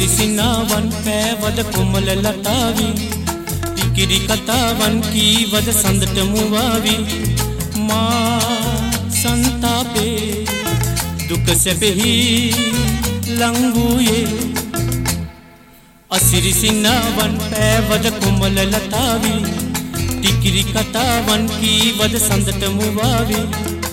අසිරිසිනාවන් පෑවද කොමල ලතාවි පිකිරි කතාවන් කීවද සඳට මුවාවි මා සංතාපේ දුක සැපෙහි ලංවූයේ අසිරිසිනාවන් පෑවද කොමල ලතාවි පිකිරි කතාවන් කීවද සඳට මුවාවි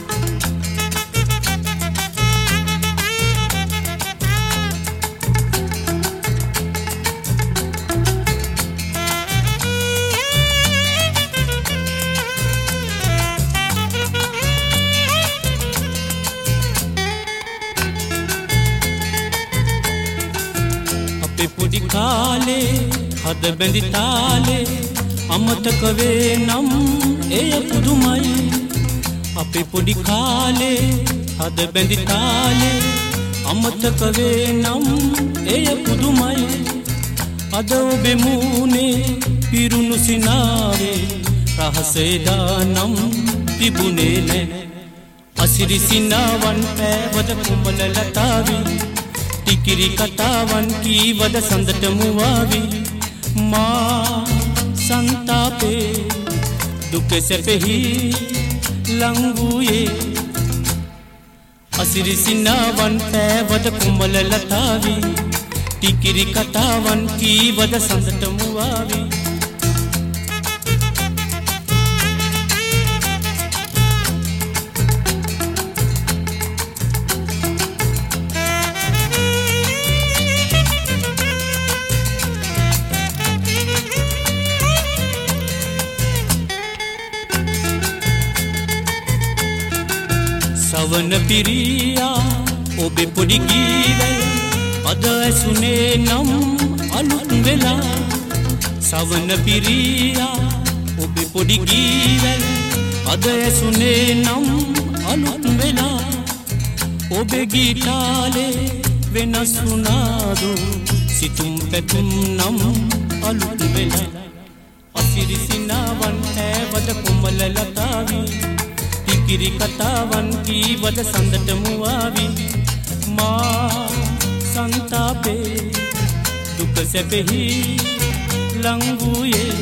පොඩි කාලේ හද බැඳි තාලේ අමතක වේ නම් එය පුදුමයි අපේ පොඩි කාලේ හද බැඳි තාලේ අමතක වේ නම් එය පුදුමයි අද ඔබේ මූණේ පිරුණු සිනාවේ රහසේදා නම් තිබුණේ නැහැ අසිරිසිනාවන් පෑවද කුඹල ලතාවි ටිකිරි කතාවන් කීවද සඳට මුවාවි මා සංතාපේ දුක සැපෙහි ලංවූයේ අසිරිසිනාවන් පෑවද කුඹල ලතාවි ටිකිරි කතාවන් කීවද සඳට මුවාවි සවන පිරියා ඔබේ පොඩි ගීවැල් අද ඇසුනේ නම් අලුත් වෙලා සවන පිරියා ඔබේ පොඩි ගීවැල් අද ඇසුනේ නම් අලුත් වෙලා ඔබේ ගීතාලේ වෙනස් වුණාදු සිතුම් පැතුම් නම් අලුත් වෙලා අසිරිසිනාවන් පෑවද කොමල ලතාවි පිකිරි කතාවන් කීවද සඳට මුවාවි මා සංතාපේ දුක සැපෙහි ලංවූයේ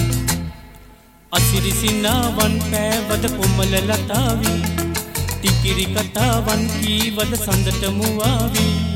අසිරිසිනාවන් පෑවද කොමල ලතාවි පිකිරි කතාවන් කීවද සඳට මුවාවි